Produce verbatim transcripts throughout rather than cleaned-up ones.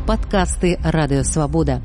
Падкасты Радыёвабода.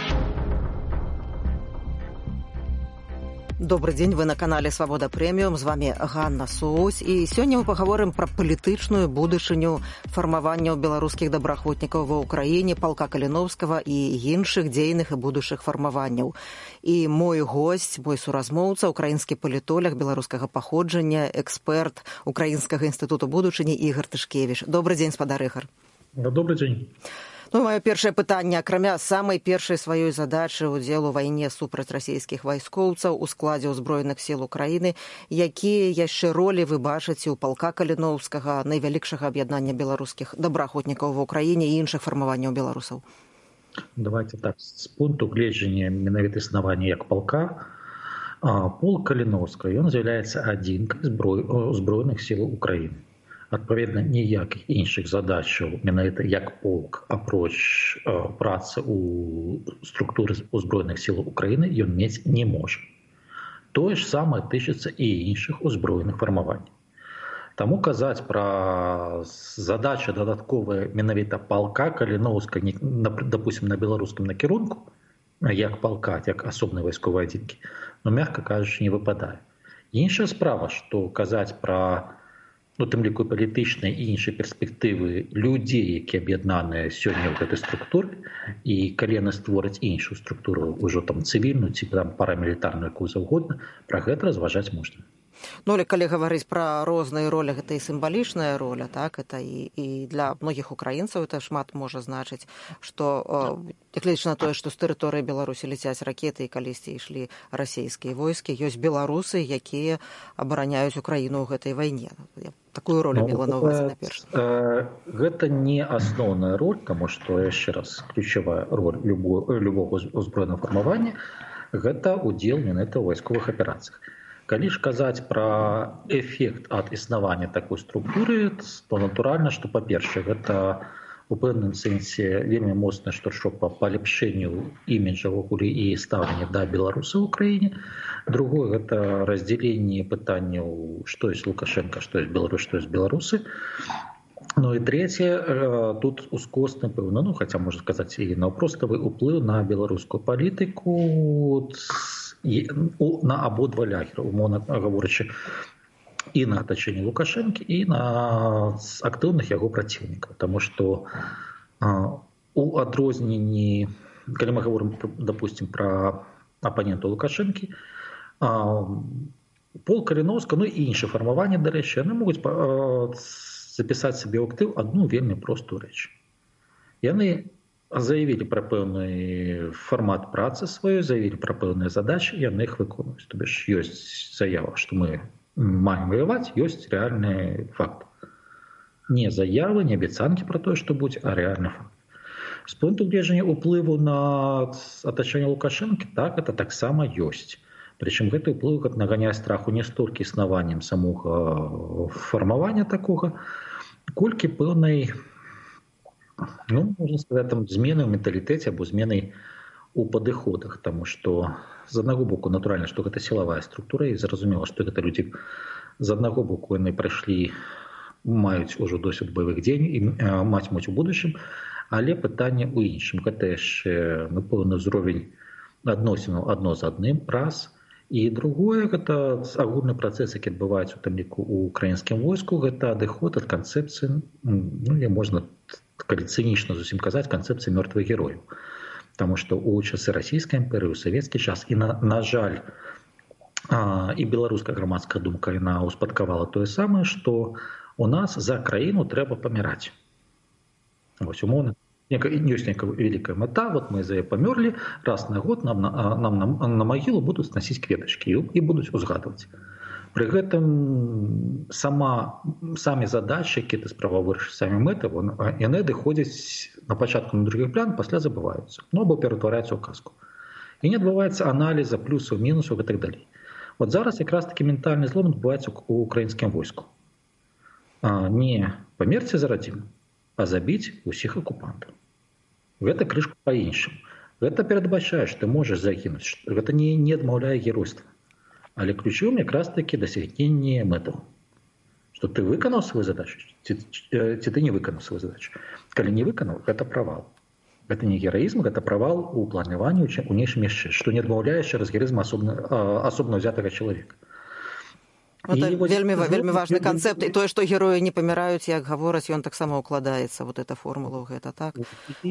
Добрый день, вы на канале Свабода Прэміум, з вами Ганна Соусь, і сёння мы пагаворым пра палітычную будучыню фармавання беларускіх добраахвотнікаў ва ўкраіне, палка Каліноўскага і іншых дзейных і будучых фармаванняў. І мой госць, мой суразмоўца, украінскі палітолог беларускага паходжання, эксперт Украінскага інстытуту будучыні Ігар Тышкевіч. Добрый дзень, спадар Ігар. Добрый дзень. Ну, маё першае пытанне, акрамя самай першай сваёй задачы ўдзелу у вайне супраць расійскіх вайскоўцаў у складзе ўзброеных сіл Украіны, якія яшчэ ролі вы бачыце ў палка Каліноўскага, найвялікшага аб'яднання беларускіх добраахвотнікаў ва ўкраіне і іншых фармаванняў беларусаў? Давайте так, з пункту гледжання менавіта існавання як палка, полк Каліноўскага, ён з'яўляецца адзінкай узброеных сіл Украіны. Адпаведна, ніякіх іншых задачаў менавіта як полк, апроч э, працы ў структуры узброеных сіл Украіны, ён мець не можа. Тое ж самае тычыцца і іншых узброеных фармаванняў. Таму казаць пра задачы дадатковыя менавіта палка Каліноўскага, допустим, на беларускім накірунку, як палка, як асобнай вайсковай адзінкі, ну, мякка кажучы, не выпадае. Іншая справа, што казаць пра у тым ліку палітычныя і іншыя перспектывы людзей, якія аб'яднаныя сёння ў гэтай структуры, і калі яны створаць іншую структуру, ўжо там цывільную ці там парамілітарную, якую заўгодна, пра гэта разважаць можна. Ну, але калі гаварыць пра розныя ролі, гэта і сімвалічная роля, так, это і, і для многіх украінцаў это шмат можа значыць, што, нягледзячы на тое, што з тэрыторыі Беларусі ляцяць ракеты і калісьці ішлі расійскія войскі, ёсць беларусы, якія абараняюць Украіну ў гэтай вайне. Такую ролю мела на увазе наперш. Гэта не асноўная роль, таму што, яшчэ раз, ключавая роль любого узброенага фармавання – гэта удзел менавіта ў вайсковых аперацыях. Калі ж казаць пра эфект ад існавання такой структуры, то натуральна, што, па-першае, гэта у пэўным сэнсе вельмі моцны штуршок па паляпшэнню іміджа ўвогуле і стаўлення да беларусаў у краіне. Другое, гэта раздзяленне пытанняў, што ёсць Лукашенка, што ёсць Беларусь, што ёсць беларусы. Ну і трэцяе, тут ускосны пэўна, ну, хаця можна сказаць і наўпроставы ўплыў на беларускую палітыку на абодва лагеры, умоўна гаворачы, і на атачэнне Лукашэнкі, і на актыўных яго праціўнікаў. Таму што у адрозненні, калі мы гаворым, допустим, пра апанента Лукашэнкі, полк Каліноўскага, ну і іншыя фармаванні, дарэчы, яны могуць запісаць сабе ў актыў адну вельмі простую рэч. Яны заявілі пра пэўны фармат працы сваёй, заявілі пра пэўныя задачы, яны іх выконваюць. То бишь, ёсць заява, што мы маем ваяваць, ёсць рэальны факт. Не заявы, не абяцанкі пра тое, што будзе, а рэальны факт. З пункту гледжання ўплыву на атачэнне Лукашэнкі, так, это таксама ёсць. Прычым гэты ўплыў наганяе страху не столькі існаваннем самога фармавання такога, колькі пэўнай, ну, можна сказаць, там, змены ў менталітэце або змены ў падыходах, таму што з аднаго боку, натуральна, што гэта сілавая структура, і зразумела, што гэта людзі з аднаго боку яны прайшлі, маюць ужо досвед баявых дзеянняў і матимуць у будучым, але пытанне ў іншым. Гэта яшчэ, ну, пэўны ўзровень адносінаў адно з адным, раз. І другое, гэта агульны працэс, які адбываецца у тым ліку ў украінскім войску, гэта адыход ад канцэпцыі, ну, я можна, калі цынічна зусім казаць, канцэпцыі мёртвых герояў. Таму што ў часы расійскай імперыі, у савецкі час, і, на, на жаль, а, і беларуская грамадская думка, яна ўспадкавала тое самае, што у нас за краіну трэба паміраць. Вось, умоўна. Ёсць некая вялікая мета, вот мы за яе памёрлі, раз на год нам, на, нам на, на магілу будуць носіць кветачкі і будуць узгадваць. Пры гэтым сама, самі задачы, якія ты справа вырашыць, самі мэты, яны адыходзяць на пачатку на другі план, пасля забываюцца, ну або ператвараюцца ў казку. І не адбываецца аналіза плюсаў, мінусаў і так далей. Вот зараз якраз такі ментальны злом адбываецца ў украінскім войску. А, не памерці за радзіму, а забіць усіх акупантаў. Гэта крышку па-іншаму. Гэта перадбачае, што ты можаш загінуць. Гэта не, не адмаўляе геройства. Але ключовым якраз такі дасягненне мэтаў. Што ты выканаў сваю задачу, ці, ці ты не выканаў сваю задачу. Калі не выканаў, гэта правал. Гэта не гераізм, гэта правал у планаванні у нечым яшчэ, што не адмаўляе яшчэ раз гераізм асобна, асобна ўзятага чалавека. Это вельмі, вельмі важны канцэпт, і тое, што героі не паміраюць, як гавораць, ён таксама ўкладаецца, вот эта формула ў гэта, так?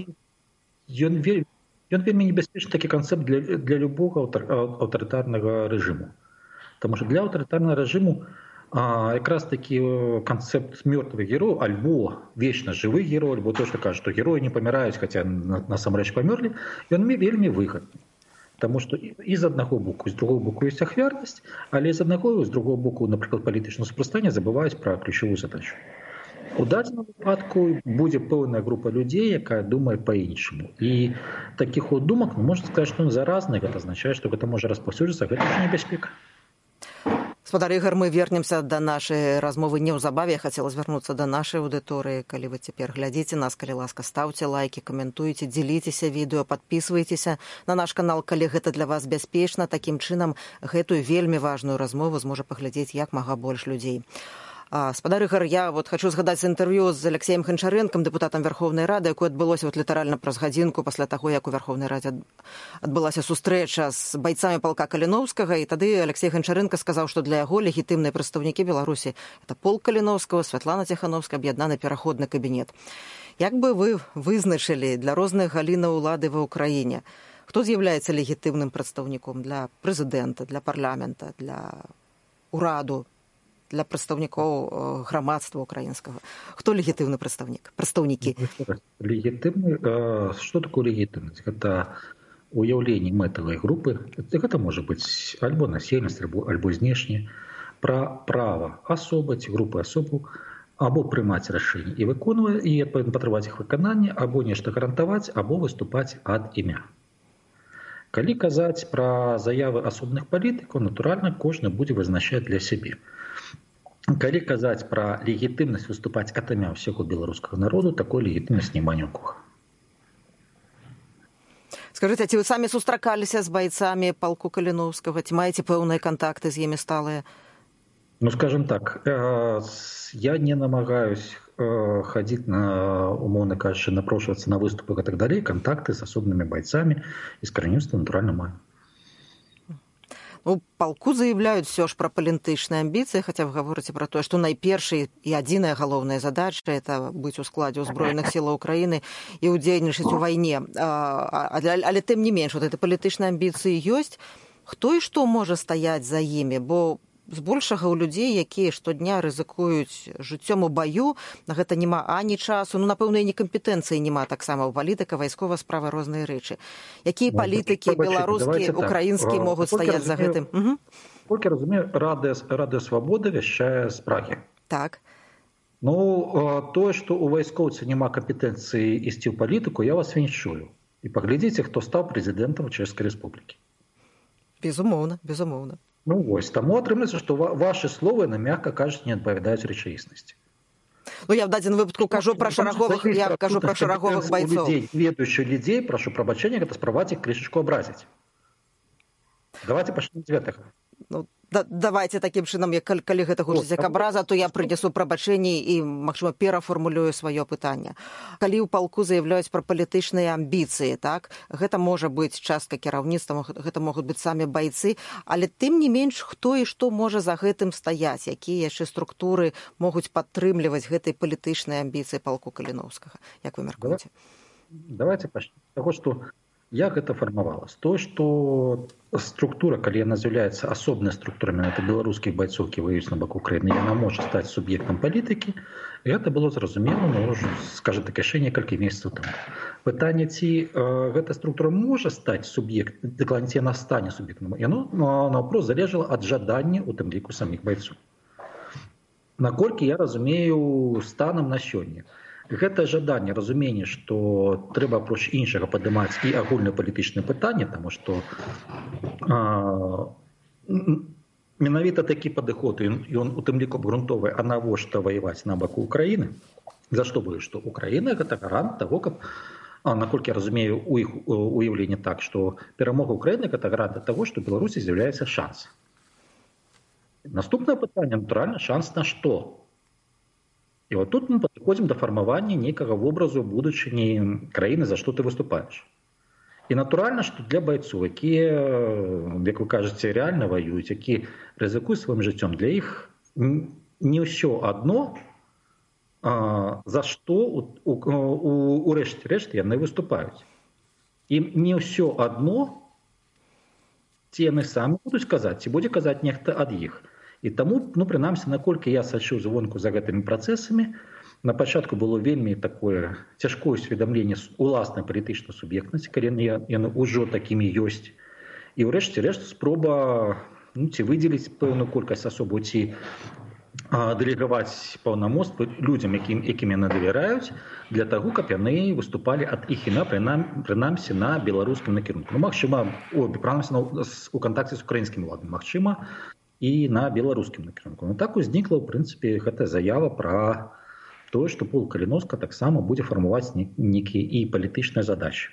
Ён вельмі, ён вельмі небяспечны такі канцэпт для, для любога аўтарытарнага рэжыму. Таму што для аўтарытарнага рэжыму а, якраз такі канцэпт мёртвых герояў, альбо вечна жывых герояў, альбо то, што кажа, што героі не паміраюць, хаця насамрэч памёрлі, ён вельмі выгадны. Таму што і з аднаго боку, з другого боку ёсць ахвярнасць, але з аднаго і з другого боку, напрыклад, палітычнае супрацьстаўленне забываюць пра ключавую задачу. У дадзеным выпадку будзе пэўная група людзей, якая думае па-іншаму. І такіх от думак, ну, можна сказаць, што ён заразны, гэта азначае, што гэта можа распаўсюджвацца, гэта ж небяспека. Спадар Ігар, мы вернемся да нашай размовы неўзабаве. Я хацела звярнуцца да нашай аўдыторыі. Калі вы цяпер глядзіце нас, калі ласка, стаўце лайкі, каментуйце, дзеліцеся відэо, падпісвайцеся на наш канал, калі гэта для вас бяспечна. Такім чынам, гэтую вельмі важную размову зможа паглядзець як мага больш людзей. Спадар Ігар, я вот хочу згадаць інтэрв'ю з Алексеем Гончарэнкам, дэпутатам Верховнай Рады, якое адбылося вот літаральна праз гадзінку пасля таго, як у Верховнай Радзе адбылася сустрэча з байцамі палка Каліноўскага, і тады Алексей Гончарэнка сказаў, што для яго легітымныя прадстаўнікі Беларусі это полк Каліноўскага, Святлана Ціхановская, аб'яднаны пераходны кабінет. Як бы вы вызначылі для розных галінаў улады ва ўкраіне, хто з'яўляецца легітымным прадстаўніком для прэзідэнта, для парламента, для ураду, для прадстаўнікоў грамадства украінскага? Хто легітымны прадстаўнік? Прадстаўнікі? Легітымны, што такое легітымнасць? Гэта уяўленне мэтавай групы. Гэта можа быць альбо насельніцтва, альбо, альбо знешне. Пра права асобы ці групы асобаў або прымаць рашэнні і выконваць, і адпаведна патрабаваць іх выканання, або нешта гарантаваць, або выступаць ад імя. Калі казаць пра заявы асобных палітыкаў, натуральна, кожны будзе вызначаць для сябе. Калі казаць пра легітымнасць выступаць ад імя ўсяго беларускага народу, такой легітымнасць няма ні ў кога. Скажыце, ці вы самі сустракаліся з байцамі палку Каліноўскага? Ці маеце пэўныя кантакты з імі сталыя? Ну, скажем так, я не намагаюсь хадзіць на, умоўна кажучы, напрошвацца на выступы і так далей. Кантакты з асобнымі байцамі і з каранніцтвам натуральна маю. Ну, палку заявляюць все ж пра палітычныя амбіцыі, хаця вы гаворыце пра тое, што найпершай і адзіная галоўная задача это быць у складзе ўзброеных сілаў Украіны і ўдзельнічаць у вайне. Але, але тым не менш, вот эти палітычныя амбіцыі ёсць. Хто і што можа стаяць за імі? Бо збольшага ў людзей, якія штодня рызыкуюць жыццём у баю, на гэта няма ані часу, ну, напэўна, і некампетэнцыі няма таксама ў палітыка, вайскова справа розныя рэчы. Якія палітыкі беларускія, украінскія могуць стаяць за гэтым? Толькі разумею, Радыё Свабода вяшчае з Прагі. Так. Ну, тое, што ў вайскоўца няма кампетэнцыі ісці ў палітыку, я вас віншую. І паглядзіце, хто стаў прэзідэнтам Чэшскай Рэспублікі. Безумоўна, безумоўна. Ну, вось, таму атрымаецца, што вашы словы, на мякка кажуць, не адпавядаюць рэчаіснасці. Ну, я в дадзеным выпадку кажу пра шараговых, я кажу пра шараговых байцоў. Ведаючых людзей, прашу прабачэння, гэта спрабаваць іх крышачку абразіць. Давайте пачнем з гэтага. Ну, да, давайте такім чынам, калі гэта гучыць як абраза, то я прынесу прабачэнні і, магчыма, перафармулюю сваё пытанне. Калі ў палку заяўляюць пра палітычныя амбіцыі, так, гэта можа быць частка кіраўніцтва, гэта могуць быць самі байцы, але тым не менш, хто і што можа за гэтым стаяць, якія яшчэ структуры могуць падтрымліваць гэтай палітычнай амбіцыі палку Каліноўскага, як вы мяркуеце? Давайте пачнем з таго, што як гэта фармавалася? То, што структура, калі яна з'яўляецца асобнай структурамі, это беларускіх байцоў, які ваююць на баку Украіны, яна можа стаць суб'ектам палітыкі, і гэта было зразумела, ну, скажем так, яшчэ некалькі месяцаў таму. Пытанне, ці э, гэта структура можа стаць суб'ект, дакладней, ці яна стане суб'ектам, яно наўпрост залежала ад жадання, у тым ліку, саміх байцоў. Наколькі я разумею станам на сёння, гэта жаданне, разуменне, што трэба апроч іншага падымаць і агульнапалітычнае пытанне, таму што а, менавіта такі падыход, ён, ён у тым ліку абгрунтоўвае, а навошта ваяваць на баку Украіны? За што бою, што Украіна гэта гарант таго, каб, а, наколькі я разумею, у іх уяўленне так, што перамога Украіны гэта гарант таго, што Беларусі з'яўляецца шанс. Наступнае пытанне, натуральна, шанс на што? І от тут мы падыходзім да фармавання нейкага вобразу будучыні краіны, за што ты выступаеш. І натуральна, што для байцоў, якія, як вы кажаце, рэальна ваююць, які рызыкуюць сваім жыццём, для іх не ўсё адно, а, за што у, у, у рэшце рэшт яны выступаюць. Ім не ўсё адно, ці яны самі будуць казаць, ці будзе казаць нехта ад іх. І таму, ну, прынамсі, наколькі я сачу звонку за гэтымі працэсамі, на пачатку было вельмі такое цяжкое усведамленне уласнай палітычнай суб'ектнасці, калі яны ўжо такімі ёсць. І ўрэшце рэшт спроба, ну, ці выдзеліць пэўную колькасць асобаў, ці а, дэлегаваць паўнамоцтвы людзям, якім, якім яны давяраюць, для таго, каб яны выступалі ад іх імя, прынам, прынамсі на беларускім накірунку. Ну, магчыма, о, прынамсі у кантакце з украінскім уладам, магчыма, і на беларускім накірунку. Ну, так узнікла, ў прынцыпе, гэтая заява пра тое, што полк Каліновска таксама будзе фармаваць нейкія і палітычныя задачы.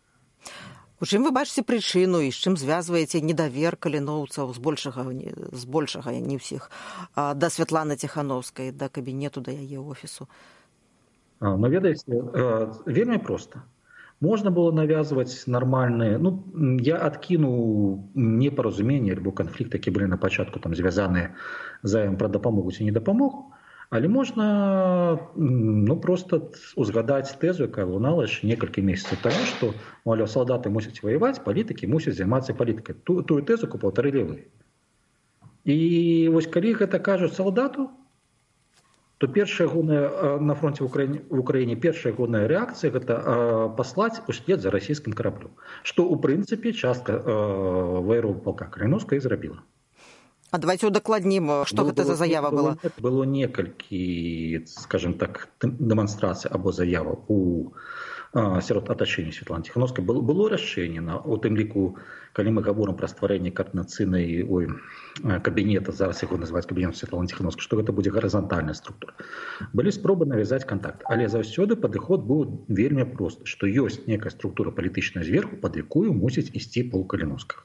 У чым вы бачыце прычыну і з чым звязваеце недавер каліноўцаў з большага, з большага, не ўсіх, да Святланы Ціхановскай, да кабінету, да яе офісу? Ну, ведаеце, вельмі проста. Можна было навязваць нармальныя, ну, я адкінуў непаразуменні альбо канфлікты, які былі на пачатку там звязаныя з заявам пра дапамогу ці не дапамогу, але можна, ну, проста узгадаць тэзу, якая лунала яшчэ некалькі месяцаў таму, што, мовляў, салдаты мусяць ваяваць, палітыкі мусяць займацца палітыкай. Ту, тую тэзу паўтарылі вы. І вось калі гэта кажуць салдату, то першая ягоная на фронте в Украине, в Украине першая ягоная рэакцыя гэта э, паслаць услед за расійскім караблем, што ў прынцыпе частка э, ваяроў палка Каліновска і зрабіла. А давайте удакладнім, што гэта за заява была? Было, было некалькі, скажем так, дэманстрацый або заяваў у э, сярод атачэння Святланы Ціхановскай. Было, было расчленена, у тым ліку, калі мы гаворым пра стварэнне каардынацыйнай ой, кабінета, зараз яго называюць кабінетам Святланы Ціхановскай, што гэта будзе гарызантальная структура. Былі спробы навязаць кантакт, але заўсёды падыход быў вельмі просты, што ёсць некая структура палітычная зверху, пад якую мусіць ісці полк Каліновскага.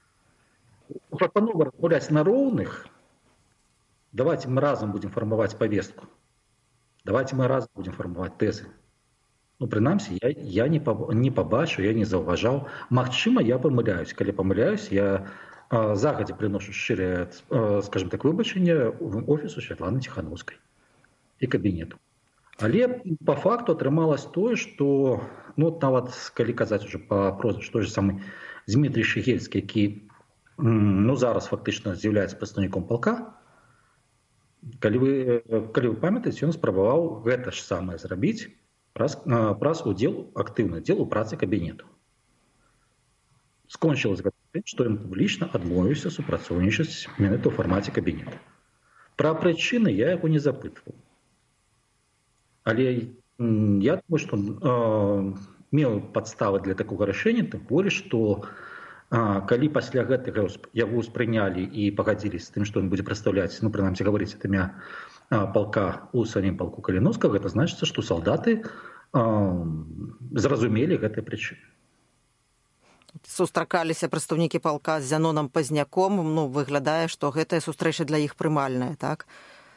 Прапанова размаўляць на роўных, давайте мы разам будзем фармаваць павестку, давайте мы разам будзем фармаваць тэзы. Ну, прынамсі, я, я не, не пабачу, я не заўважаў. Магчыма, я памыляюсь. Калі памыляюсь, я а, загадзя прыношу шчырае, а, скажем так, выбачэнне офісу Святланы Ціхановскай і кабінету. Але па факту атрымалось тое, што, ну, нават калі казаць уже па прозвішчу, той же самы Дмітрый Шыгельскі, які, ну, зараз фактычна з'яўляецца прадстаўніком палка, калі вы, калі вы памятаеце, ён спрабаваў гэта ж самае зрабіць праз, праз удзел, актыўны удзел у працы кабінету. Скончылось гэта тым, што ён публічна адмовіўся супрацоўнічаць менавіта ў фармаце кабінета. Пра прычыны я яго не запытваў. Але я думаю, што э, меў падставы для такога рашэння, тым болей, што э, калі пасля гэтага яго ўспрынялі і пагадзіліся з тым, што ён будзе прадстаўляць, ну, прынамсі гаварыць ад імя палка у самім палку Каліновскага, гэта значыцца, што салдаты э, зразумелі гэтыя прычыны. Сустракаліся прадстаўнікі палка з Зянонам Пазняком, ну, выглядае, што гэтая сустрэча для іх прымальная, так?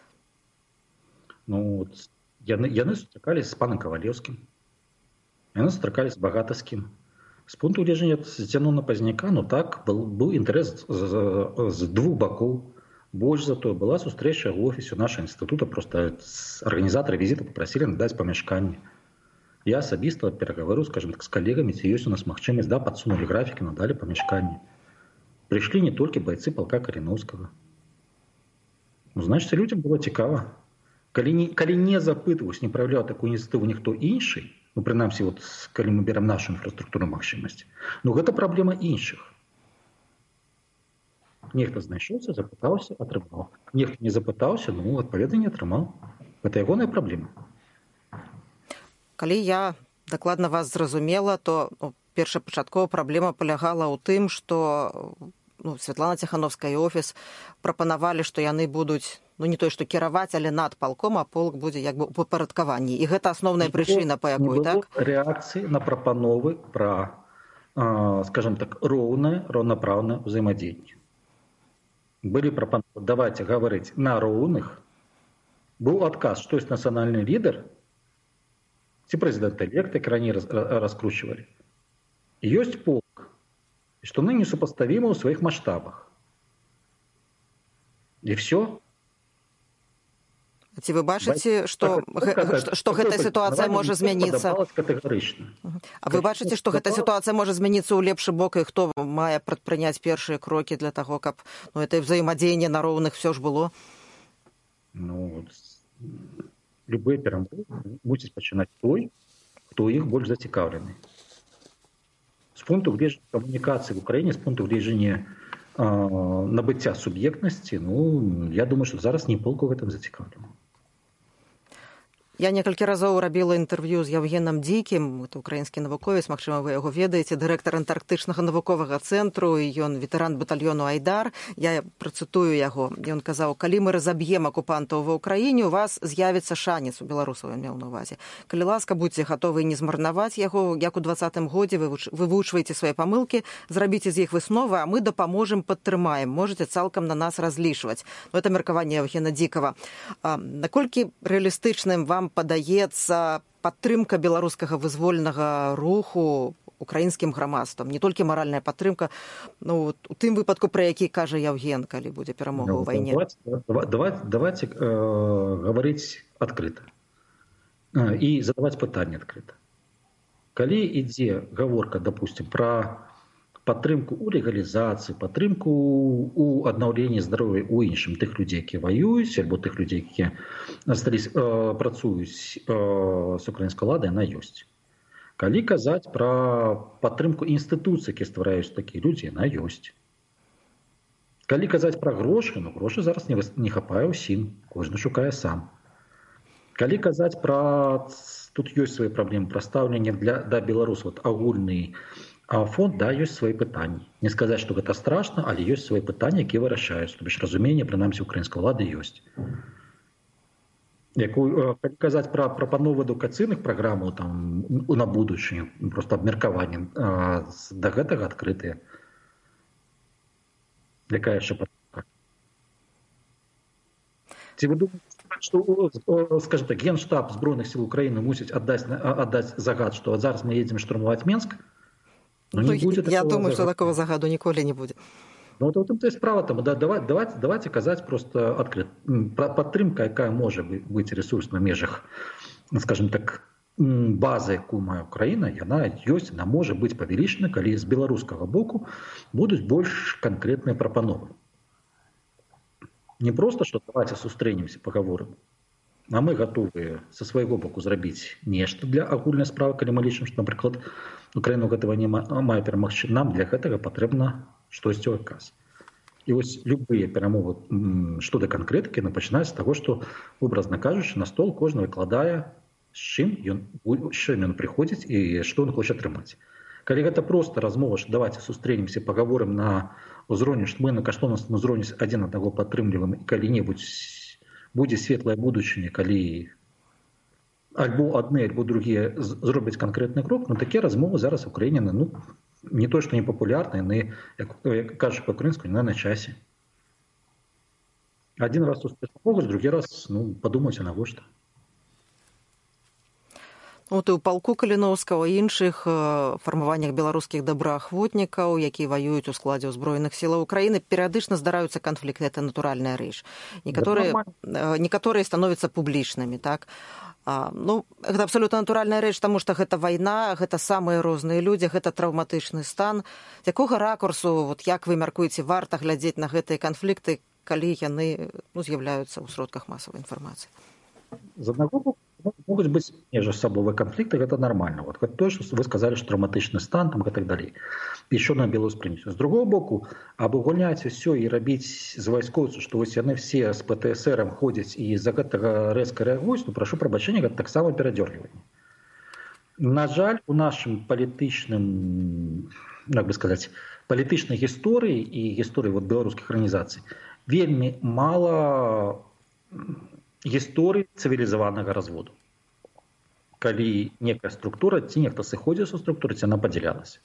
Ну, яны, яны сустракаліся з панам Кавалеўскім, яны сустракаліся з Багатаўскім. З пункту гледжання Зянона Пазняка, ну так, был, быў інтарэс з, з, з двух бакоў. Больш за то, была сустрэча ў офісе нашага інстытута, проста арганізатары візіта папрасілі надаць памяшканне. Я асабіста перагаварыў, скажем так, з калегамі, ці ёсць у нас магчымасць, да, падсунулі графікі, надалі памяшканне. Прыйшлі не толькі байцы палка Каліновскага. Ну, значыць, людзям было цікава. Калі не, калі не запытваўся, не праяўляў такую ініцыятыву ніхто іншы, ну, прынамсі, вот, калі мы берем нашу інфраструктурную магчымасць, ну, гэта праблема іншых. Нехта знайшоўся, запытаўся, атрымаў. Нехта не запытаўся, ну, адпаведна, не атрымаў. Гэта ягоная праблема. Калі я дакладна вас зразумела, то, ну, першапачаткова праблема палягала ў тым, што, ну, Святлана Ціхановская і офіс прапанавалі, што яны будуць, ну, не той, што кіраваць, але над палком, а полк будзе як бы ў падпарадкаванні. І гэта асноўная прычына, па якой, так? Не было рэакцыі на прапановы пра, скажем так, роўнае, роўнапраўнае ўзаемадзеянне. Былі прапановы, давайте гаварыць на роўных, Быў адказ, што ёсць нацыянальны лідар, ці прэзідэнт-элект, як раней раскручвалі. Ёсць полк, што мы несупаставімы ў сваіх маштабах. І все. Ці вы бачыце, што, так, што гэтая сітуацыя можа змяніцца? Катэгарычна. А вы бачыце, што гэтая сітуацыя можа змяніцца ў лепшы бок, і хто мае прадпрыняць першыя крокі для таго, каб ну, гэта ўзаемадзеянне на роўных все ж было? Ну, любыя перамовы мусіць пачынаць той, хто іх больш зацікаўлены. З пункту гледжання камунікацыі в Украіне, з пункту гледжання э, набыцця суб'ектнасці, ну, я думаю, што зараз не полк у гэтым зацікаўлены. Я некалькі разоў рабіла інтэрв'ю з Яўгенам Дзікім, это украінскі навуковец, магчыма, вы яго ведаеце, дырэктар антарктычнага навуковага цэнтру, і ён ветэран батальёну Айдар. Я працытую яго. Ён казаў, калі мы разаб'ем акупантаў ва ўкраіне, у вас з'явіцца шанец, у беларусаў ён меў на ўвазе. Калі ласка, будьце гатовы не змарнаваць яго, як у двадцатым годзе вы вывучваеце свае памылкі, зрабіце з іх высновы, а мы дапаможам, падтрымаем. Можаце цалкам на нас разлічваць. Ну, это меркаванне Яўгена Дзікава. А, наколькі рэалістычным вам падаецца падтрымка беларускага вызвольнага руху украінскім грамадствам, не толькі маральная падтрымка, ну, у тым выпадку, пра які кажа Яўген, калі будзе перамога ў вайне. Давайте, давайте э, говорить открыто э, и задавать пытанне открыто. Калі ідзе гаворка, допустим, про падтрымку у легалізацыі, падтрымку у аднаўленні здароўя у іншым тых людзей, якія ваююць, альбо тых людзей, якія астались, э, працуюць э, з украінскай уладай, яна ёсць. Калі казаць пра падтрымку інстытуцый, якія ствараюць такія людзі, яна ёсць. Калі казаць пра грошы, ну грошы зараз не, не хапае ўсім, кожны шукае сам. Калі казаць пра... Тут ёсць свае праблемы, пра стаўленне для, да беларусаў, вот, агульны а фонд, да, ёсць свае пытанні. Не сказаць, што гэта страшна, але ёсць свае пытанні, якія вырашаюць. То бишь разуменне, прынамсі, украінскай улады ёсць. Якую, калі казаць пра прапановы адукацыйных праграмаў там, на будучыню, проста абмеркаванне, да гэтага адкрытыя. Якая яшчэ падтрымка? Ці вы думаеце, што, скажем так, Генштаб збройных сіл Украіны мусіць аддаць, аддаць загад, што от зараз мы едзем штурмаваць Менск? Ну, ну, я думаю, загада. Что такого загаду ніколі не будет. Ну, вот, вот это справа там, да, давайте, давайте, давайте казать просто открыто. Подтримка, якая может быть ресурс на межах, скажем так, базы, якую мае Украіна, яна ёсць, она может быть павялічана, калі з беларускага боку будуць больш канкрэтныя прапановы. Не просто, что давайте сустрэнемся, поговорим, а мы готовы со свайго боку зрабіць нешта для агульнай справы, калі мы лічым, што, напрыклад, Украіну гэтага не мае перамагчы. Нам для гэтага патрэбна штосьці ў адказ. І вось любыя перамовы што да канкрэтыкі пачынаюць з таго, што, образна кажучы, на стол кожны выкладае, з чым ён, з чым ён прыходзіць і што ён хоча атрымаць. Калі гэта проста размова, што давайте сустрэнемся, паговорым на ўзроўні, што мы на каштоўнасным узроўні адзін аднаго падтрымліваем, і калі-небудзь будзе светлая будучыня, калі альбо адны, альбо другія зробяць канкрэтны крок, но такія размовы зараз у Украіне, ну, не то, што не папулярныя, яны, як, як кажуць па-украінску, не на часе. Один раз успех могуць, другі раз, ну, падумайце, навошта. От і ў палку Каліноўскага і іншых фармаваннях беларускіх добраахвотнікаў, якія ваююць у складзе ўзброеных сілаў Украіны, перыядычна здараюцца канфлікты, это натуральная рэч. Некаторыя, некаторыя становяцца публічнымі, так? А, ну, гэта абсолютно натуральная рэч, таму што гэта вайна, гэта самыя розныя людзі, гэта траўматычны стан. З якога ракурсу, вот як вы мяркуеце, варта глядзець на гэтыя канфлікты, калі яны, ну, з'яўляюцца ў сродках масавай інфармацыі? З аднаго боку, могуць быць міжсабовыя канфлікты, гэта нармальна. Вот то, што вы сказалі, што траўматычны стан там, і так далей. Еще на белую спрынцю. З другого боку, абагульняць усё і рабіць з вайскоўцаў, што вось яны все з ПТСРам ходзяць і за гэтага рэзка рэагуюць, ну, прашу прабачэння, гэта таксама перадзёргіванне. На жаль, у нашым палітычным, як бы сказаць, палітычнай гісторыі і гісторыі вот беларускіх арганізацый вельмі мала гісторыі цывілізаванага разводу. Калі некая структура, ці нехта сыходзіў са структуры, ці яна падзялялася.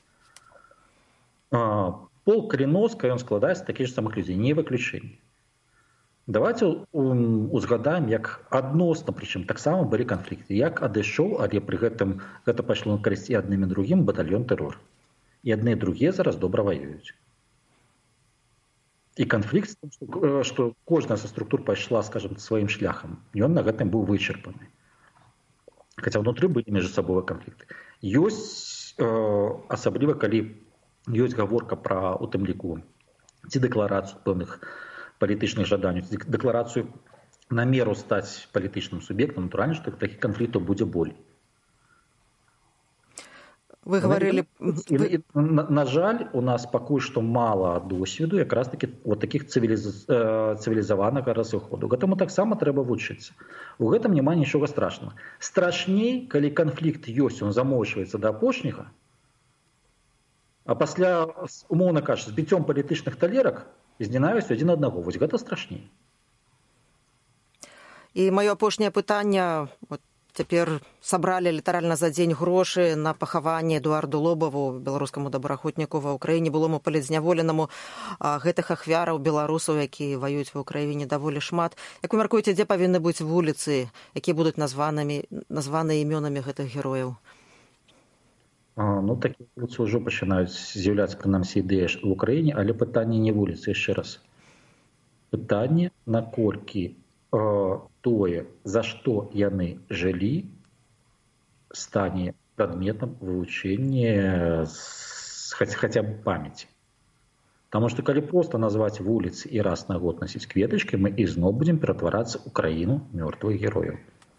Полк Каліноўскага, ён складаецца з такіх же самых людзей, не выключэнне. Давайте узгадаем, як адносна, прычым таксама былі канфлікты, як адышоў, але пры гэтым гэта пайшло на карысць і адным і другім батальён тэрор. І адны і другія зараз добра ваююць. І канфлікт, што, што кожная са структур пайшла, скажем, сваім шляхам, ён на гэтым быў вычарпаны. Хаця ўнутры былі міжсабовыя канфлікты. Ёсць, э, асабліва, калі ёсць гаворка пра, у тым ліку, ці дэкларацыю пэўных палітычных жаданняў, дэкларацыю намеру стаць палітычным суб'ектам, натуральна, што такіх канфліктаў будзе болей. Вы говорили... И, и, на, на жаль, у нас пакуль што мала досведу якраз таки вот таких цивилиз... цивилизаванага разыходу. Гэтаму таксама трэба вучыцца. У гэтым няма нічога страшнага. Страшней, калі канфлікт ёсць, он замоўчваецца да апошняга, а пасля, умоўна кажучы, з біццём палітычных талерак з ненавісцю адзін аднаго. Вось гэта страшней. І маё апошняе пытанне, вот цяпер сабралі літаральна за дзень грошы на пахаванне Эдуарду Лобаву, беларускаму добраахвотніку ва ўкраіне, былому палітзняволенаму. Гэтых ахвяраў беларусаў, якія ваююць ва ўкраіне, даволі шмат. Як вы мяркуеце, дзе павінны быць вуліцы, якія будуць названымі, названыя імёнамі гэтых герояў? А, ну, такія вуліцы ўжо пачынаюць з'яўляцца, прынамсі, ідэі ў Украіне, але пытанне не вуліцы, яшчэ раз. Пытанне, наколькі э, тое, за што яны жылі, стане прадметам вывучэння хаця б памяці. Таму што калі проста назваць вуліцы і раз на год насіць кветачкі, мы ізноў будзем ператварацца ў краіну мёртвых герояў.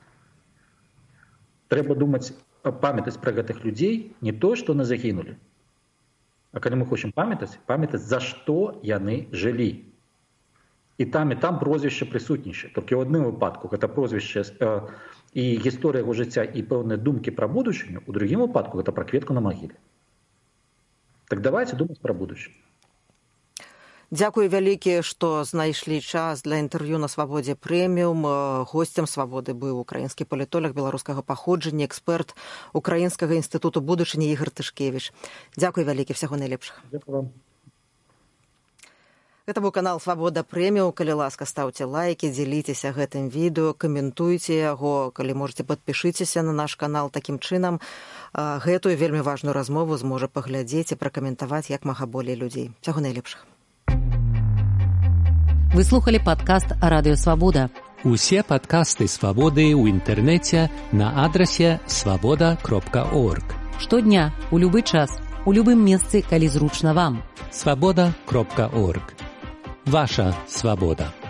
Трэба думаць, памятаць пра гэтых людзей не то, што яны загінулі. А калі мы хочам памятаць, памятаць, за што яны жылі. І там, і там прозвішча прысутнічае. Толькі ў адным выпадку гэта прозвішча э, і гісторыя яго жыцця і пэўныя думкі пра будучыню, у другім выпадку гэта пра кветку на магіле. Так давайте думаць пра будучыню. Дзякую вялікі, што знайшлі час для інтэрв'ю на Свабодзе прэміум. Госцем Свабоды быў украінскі палітолог беларускага паходжання, эксперт Украінскага інстытуту будучыні Ігор Тышкевіч. Дзякуй вялікі, всяго найлепшага. Дзякую вам. Гэта быў канал Свабода прэміум. Калі ласка, стаўце лайкі, дзяліцеся гэтым відэо, каментуйце яго. Калі можаце, падпішыцеся на наш канал. Такім чынам гэтую вельмі важную размову зможа паглядзець і пракаментаваць як мага болей людзей. Всяго найлепшага. Вы слухали падкаст Радыё Свабода. Усе падкасты Свабоды ў інтэрнэце на адрасе свабода кропка орг. Штодня, у любы час, у любым месцы, калі зручна вам. свабода кропка орг. Ваша свабода.